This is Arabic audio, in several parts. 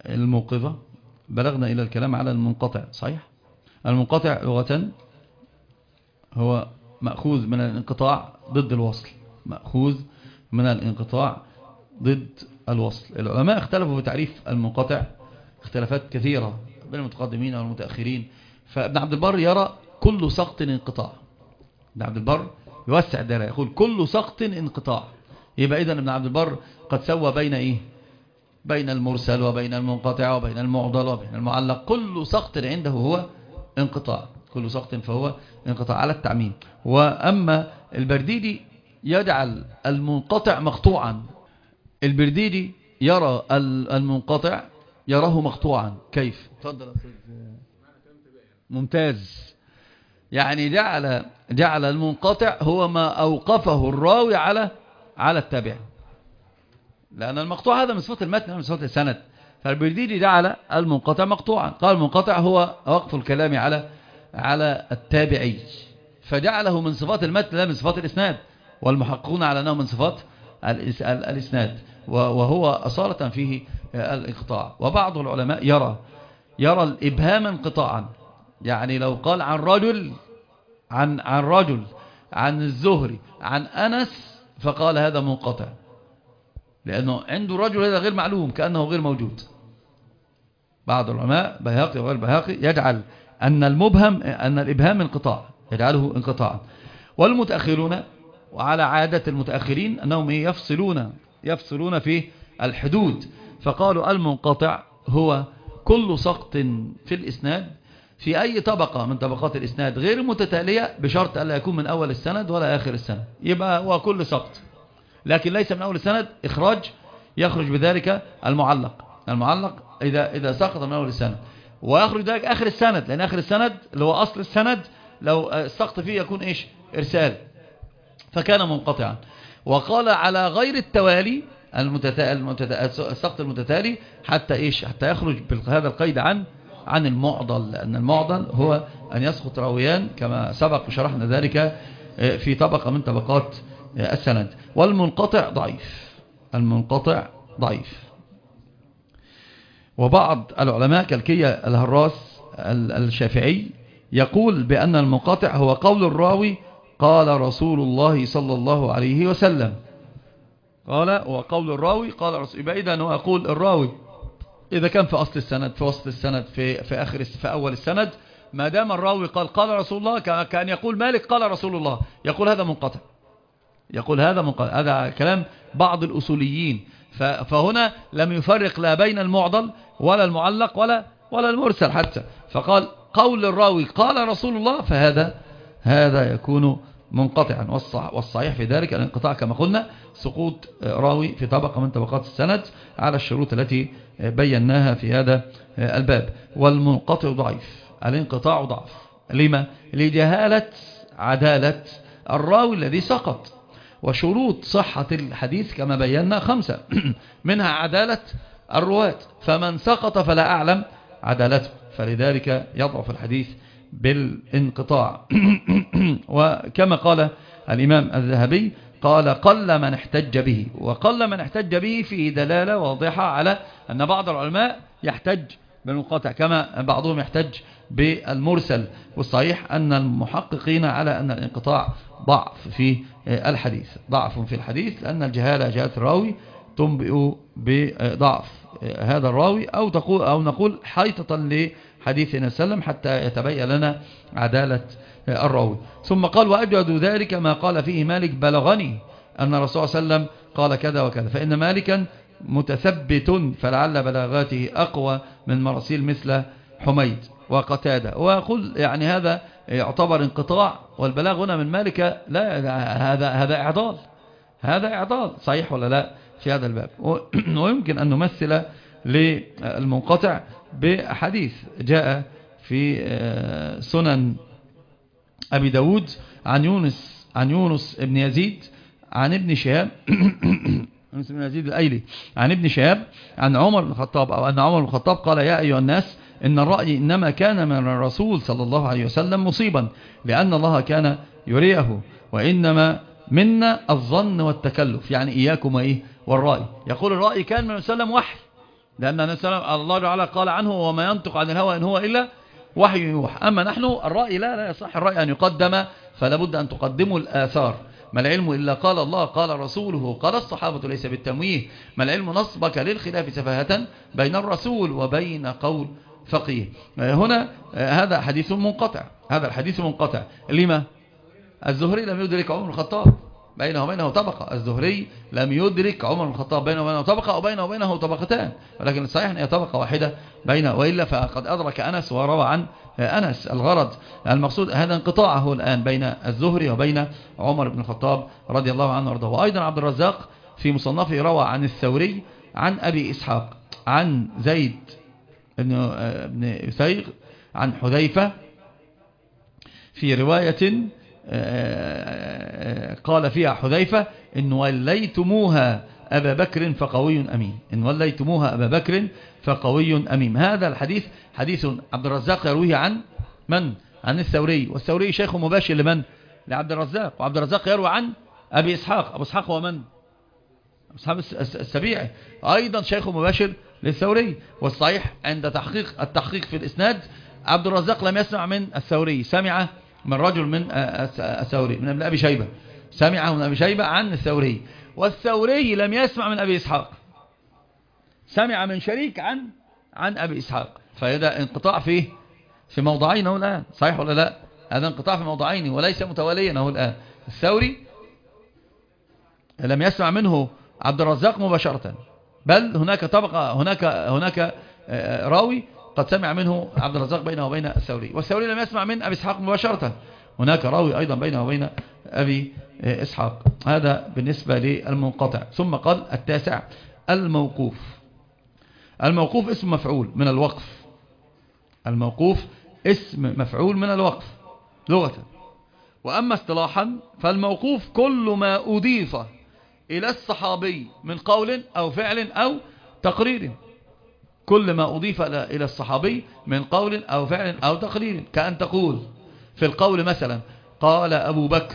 الموقظة بلغنا إلى الكلام على المنقطع. صحيح؟ المنقطع لغة هو مأخوذ من الانقطاع ضد الوصل، مأخوذ من الانقطاع ضد الوصل. العلماء اختلفوا في تعريف المنقطع اختلافات كثيرة بين المتقدمين والمتأخرين. فابن عبد البر يرى كل سقط انقطاع. ابن عبد البر يوسع الدائرة يقول كل سقط انقطاع. يبقى إذن ابن عبد البر قد سوى بين إيه؟ بين المرسل وبين المنقطع وبين المعضل وبين المعلق. كل سقط عنده هو انقطاع، كل سقط فهو انقطاع على التعميم. وأما البرديدي يجعل المنقطع مقطوعا. البرديدي يرى المنقطع يراه مقطوعا. كيف؟ تفضل. ممتاز. يعني جعل المنقطع هو ما أوقفه الراوي على التابع، لأن المقطوع هذا من صفات المتن من صفات السند. فالبرديدي جعل المنقطع مقطوعا، قال المنقطع هو وقف الكلام على التابعي، فجعله من صفات المتن لا من صفات الإسناد، والمحققون على أنه من صفات الإسناد، وهو أصالة فيه الانقطاع. وبعض العلماء يرى الإبهام انقطاعا. يعني لو قال عن رجل عن الزهري عن أنس فقال هذا منقطع، لأنه عنده رجل هذا غير معلوم كأنه غير موجود. بعض العلماء بيهقي وغير بيهقي يجعل أن الإبهام انقطاع، يجعله انقطاعا. والمتأخرون وعلى عادة المتأخرين أنهم يفصلون في الحدود، فقالوا المنقطع هو كل سقط في الإسناد في أي طبقة من طبقات الإسناد غير متتالية، بشرط ألا يكون من أول السند ولا آخر السند. يبقى هو كل سقط، لكن ليس من أول السند إخراج يخرج بذلك المعلق إذا سقط من أول السند، ويخرج ذلك آخر السند، لأن آخر السند اللي هو أصل السند لو السقط فيه يكون إيش؟ إرسال، فكان منقطعا. وقال على غير التوالي السقط المتتالي حتى إيش؟ حتى يخرج بهذا القيد عن المعضل، لأن المعضل هو أن يسقط راويان كما سبق وشرحنا ذلك في طبقة من طبقات السند. والمنقطع ضعيف. وبعض العلماء كالكية الهراس الشافعي يقول بأن المنقطع هو قول الراوي قال رسول الله صلى الله عليه وسلم. وقول الراوي قال رسول، يبقى إذا هو يقول الراوي إذا كان في أصل السند، في وسط السند، في أول السند، ما دام الراوي قال رسول الله، كأن يقول مالك قال رسول الله، يقول هذا منقطع. هذا كلام بعض الأصوليين. فهنا لم يفرق لا بين المعضل ولا المعلق ولا المرسل حتى، فقال قول الراوي قال رسول الله، فهذا يكون منقطعا. والصحيح في ذلك الانقطاع كما قلنا سقوط راوي في طبقة من طبقات السند على الشروط التي بيناها في هذا الباب. والمنقطع ضعيف، الانقطاع ضعف. لما؟ لجهالة عدالة الراوي الذي سقط. وشروط صحة الحديث كما بينا 5 منها عدالة الرواة، فمن سقط فلا أعلم عدالته، فلذلك يضعف الحديث بالانقطاع. وكما قال الإمام الذهبي قال قل من احتج به، وقل من احتج به فيه دلالة واضحة على أن بعض العلماء يحتج بالمنقطع كما بعضهم يحتج بالمرسل. والصحيح أن المحققين على أن الانقطاع ضعف في الحديث، لأن جهالة الراوي تنبئ بضعف هذا الراوي، أو نقول حيطة لحديث النبي صلى الله عليه وسلم حتى يتبين لنا عدالة الراوي. ثم قال وأجود ذلك ما قال فيه مالك بلغني أن الرسول صلى الله عليه وسلم قال كذا وكذا، فإن مالكا متثبت فلعل بلاغاته أقوى من مراسيل مثل حميد وقتادة. ويقول يعني هذا يعتبر انقطاع، والبلاغ هنا من مالك لا، هذا إعضال صحيح ولا لا في هذا الباب. ويمكن أن نمثل للمنقطع بحديث جاء في سنن أبي داود عن يونس ابن يزيد عن ابن شهاب يونس بن يزيد الأيلي عن ابن شهاب عن عمر بن الخطاب، أو أن عمر بن الخطاب قال يا أيها الناس إن الرأي إنما كان من الرسول صلى الله عليه وسلم مصيبا، لأن الله كان يريه، وإنما منا الظن والتكلف، يعني إياكم والرأي. يقول الرأي كان من وسلم وحي، لأن النبي صلى الله عليه وسلم الله تعالى قال عنه وما ينطق عن الهوى إن هو إلا وحي يوحى. أما نحن الرأي لا يصح الرأي أن يقدم، فلا بد أن تقدموا الآثار. ما العلم إلا قال الله قال رسوله قال الصحابة ليس بالتمويه. ما العلم نصبك للخلاف سفاهة بين الرسول وبين قول فقيه. هنا هذا حديث منقطع، هذا الحديث منقطع. لما؟ الزهري لم يدرك عمر الخطاب، بينه وبينه طبقة. الزهري لم يدرك عمر بن الخطاب بينه وبينه طبقة، وبينه وبينه طبقتان، ولكن الصحيح أن هي طبقة واحدة بينه، وإلا فقد أدرك أنس وروى عن أنس. الغرض المقصود هذا انقطاعه الآن بين الزهري وبين عمر بن الخطاب رضي الله عنه وارضاه. وأيضا عبد الرزاق في مصنفه روى عن الثوري عن أبي إسحاق عن زيد بن يثيغ عن حذيفة في رواية قال فيها حذيفة إن وليتموها أبا بكر فقوي أمين، إن وليتموها أبا بكر فقوي أمين. هذا الحديث حديث عبد الرزاق يرويه عن من؟ عن الثوري، والثوري شيخ مباشر لمن؟ لعبد الرزاق، وعبد الرزاق يروي عن أبي إسحاق. أبو إسحاق هو من؟ أصحاب السبيعي، أيضا شيخ مباشر للثوري. والصحيح عند التحقيق في الإسناد عبد الرزاق لم يسمع من الثوري، سمع من رجل من الثوري من ابن أبي شيبة، سمعه من أبي شيبة عن الثوري. والثوري لم يسمع من أبي إسحاق، سمع من شريك عن أبي إسحاق. فهذا انقطاع في موضعين هو الآن، صحيح ولا لا؟ هذا انقطاع في موضعين وليس متواليا هو الآن. الثوري لم يسمع منه عبد الرزاق مباشرة، بل هناك طبقة، هناك راوي قد سمع منه عبد الرزاق بينه وبين الثوري، والثوري لم يسمع من أبي إسحاق مباشرة، هناك راوي أيضا بينه وبين أبي إسحاق. هذا بالنسبة للمنقطع. ثم قال التاسع الموقوف. الموقوف اسم مفعول من الوقف، الموقوف اسم مفعول من الوقف لغة. وأما اصطلاحا فالموقوف كل ما أضيف إلى الصحابي من قول أو فعل أو تقرير، كل ما أضيف إلى الصحابي من قول أو فعل أو تقرير. كأن تقول في القول مثلا قال أبو بكر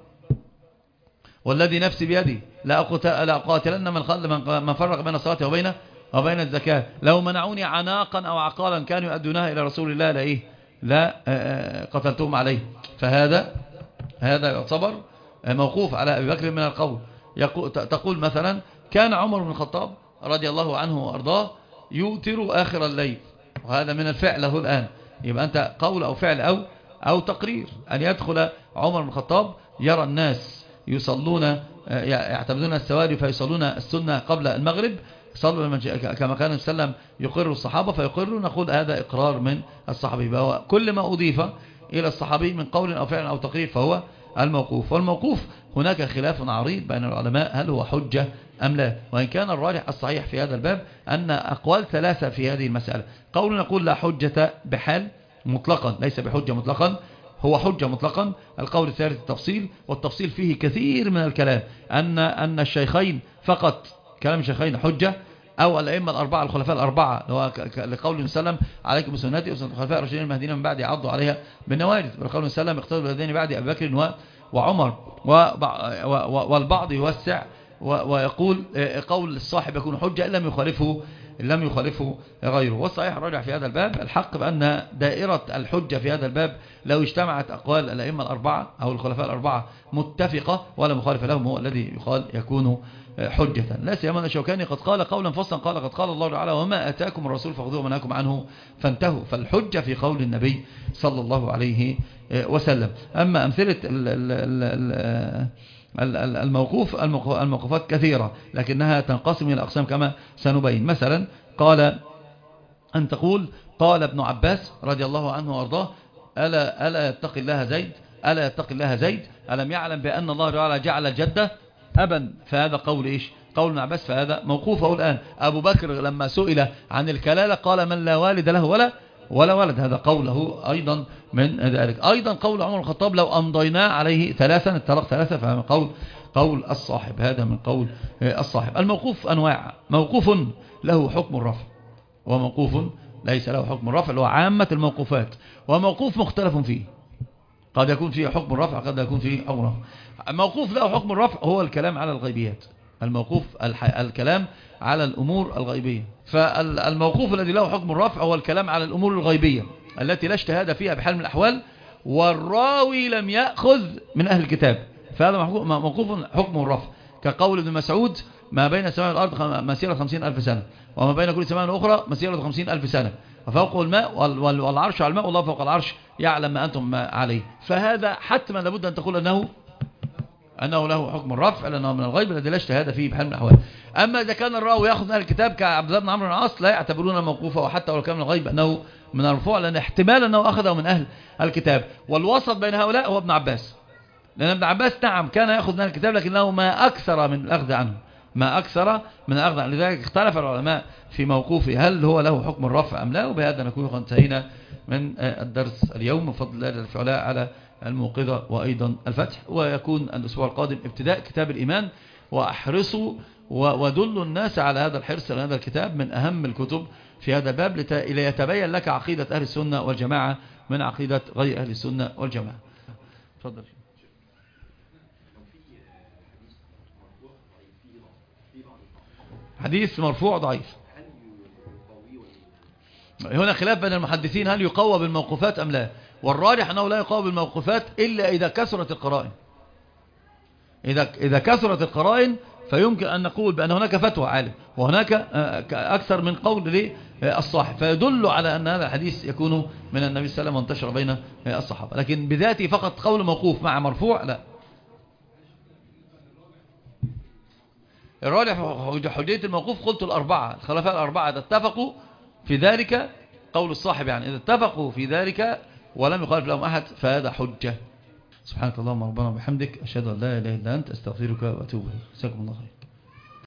والذي نفسي بيدي لا أقاتلن من فرق بين الصلاة وبين الزكاة، لو منعوني عناقا أو عقالا كانوا يؤدونها إلى رسول الله لا قتلتهم عليه. فهذا يعتبر موقوف على أبي بكر من القول. تقول مثلا كان عمر بن الخطاب رضي الله عنه وأرضاه يوتر آخر الليل، وهذا من الفعل له الآن. يبقى أنت قول أو فعل أو تقرير. أن يدخل عمر بن الخطاب يرى الناس يصلون يعتمدون السواري فيصلون السنة قبل المغرب، صلوا كما كان وسلم يقر الصحابة فيقروا، نقول هذا إقرار من الصحابي. فهو كل ما أضيف إلى الصحابي من قول أو فعل أو تقرير فهو الموقوف. والموقوف هناك خلاف عريض بين العلماء هل هو حجة أم لا، وإن كان الراجح الصحيح في هذا الباب أن أقوال ثلاثة في هذه المسألة. قول نقول لا حجة بحال مطلقا، ليس بحجة مطلقا، هو حجة مطلقا. القول الثالث التفصيل، والتفصيل فيه كثير من الكلام، أن الشيخين فقط كلام الشيخين حجة، أو الأئمة الأربعة الخلفاء الأربعة لقول وسلم عليكم بسنتي وسنة الخلفاء الراشدين المهديين من بعد عضوا عليها بالنواجذ، ولقول وسلم اقتدوا بالذين بعد أبي بكر وعمر. والبعض يوسع ويقول قول الصاحب يكون حجة إن لم يخالفه غيره. والصحيح الراجع في هذا الباب الحق بأن دائرة الحجة في هذا الباب لو اجتمعت أقوال الأئمة الأربعة أو الخلفاء الأربعة متفقة ولا مخالف لهم هو الذي يقال يكون حجة. لا سيما الشوكاني قد قال قولا فصلا قال قد قال الله تعالى وما أتاكم الرسول فخذوه وما نهاكم عنه فانتهوا. فالحجة في قول النبي صلى الله عليه وسلم. أما أمثلة الموقوفات كثيرة لكنها تنقسم إلى أقسام كما سنبين. مثلا قال أن تقول قال ابن عباس رضي الله عنه وارضاه ألا يتقي الله زيد ألم يعلم بأن الله تعالى جعل الجدة أبا. فهذا قول إيش؟ قول ابن عباس، فهذا موقوفه الآن. أبو بكر لما سئل عن الكلالة قال من لا والد له ولا ولد، هذا قوله أيضا من ذلك. أيضا قول عمر الخطاب لو أمضينا عليه ثلاثا الطلاق ثلاثة، فهذا قول الصاحب، هذا من قول الصاحب. الموقوف أنواع، موقوف له حكم الرفع وموقوف ليس له حكم الرفع اللي هو عامة الموقوفات، وموقوف مختلف فيه، قد يكون فيه حكم الرفع قد يكون فيه حكم الرفع. موقوف له حكم الرفع هو الكلام على الغيبيات، الموقوف الكلام على الأمور الغيبية. فالموقوف الذي له حكم الرفع هو الكلام على الأمور الغيبية التي لا اجتهاد فيها بحال من الأحوال، والراوي لم يأخذ من أهل الكتاب، فهذا موقوف حكم الرفع، كقول ابن مسعود: ما بين السماء والأرض مسيرة 50,000 سنة، وما بين كل سماء أخرى مسيرة 50,000 سنة، وفوق الماء والعرش على الماء، والله فوق العرش يعلم ما أنتم عليه. فهذا حتما لابد أن تقول أنه له حكم الرفع، لأنه من الغيب الذي لا اجتهاد فيه بحال من الأحوال. أما إذا كان الراوي يأخذ من أهل الكتاب كعبد الله بن عمرو بن العاص، لا يعتبرون موقوفه، وحتى ولو كان من الغيب أنه من الرفوع، لأن احتمال أنه أخذه من أهل الكتاب. والوسط بين هؤلاء هو ابن عباس، لأن ابن عباس نعم كان يأخذ من أهل الكتاب، لكنه ما أكثر من الأخذ عنه، ما أكثر من الأخذ عنه. لذلك اختلف العلماء في موقوفه هل هو له حكم الرفع أم لا. وبهذا نكون قد انتهينا من الدرس اليوم، بفضل الله جل في علاه على الموقظة وأيضا الفتح. ويكون الأسبوع القادم ابتداء كتاب الإيمان، وأحرصوا ودلوا الناس على هذا الحرص، على هذا الكتاب من أهم الكتب في هذا الباب، ليتبين لك عقيدة أهل السنة والجماعة من عقيدة غير أهل السنة والجماعة. تفضل. حديث مرفوع ضعيف، هنا خلاف بين المحدثين هل يقوى بالموقوفات أم لا، والراجح أنه لا يقوى بالموقوفات إلا إذا كثرت القرائن. إذا كثرت القرائن فيمكن أن نقول بأن هناك فتوى عالم، وهناك أكثر من قول للصاحب، فيدل على أن هذا الحديث يكون من النبي صلى الله عليه وسلم وانتشر بين الصحابة. لكن بذاته فقط قول موقوف مع مرفوع لا. الراجح حجية الموقوف قلت الأربعة، الخلفاء الأربعة إذا اتفقوا في ذلك، قول الصاحب يعني، إذا اتفقوا في ذلك ولم يخالف لهم أحد فهذا حجة. سبحانك اللهم ربنا وبحمدك، أشهد أن لا إله إلا أنت، أستغفرك وأتوب إليك. جزاكم الله خير.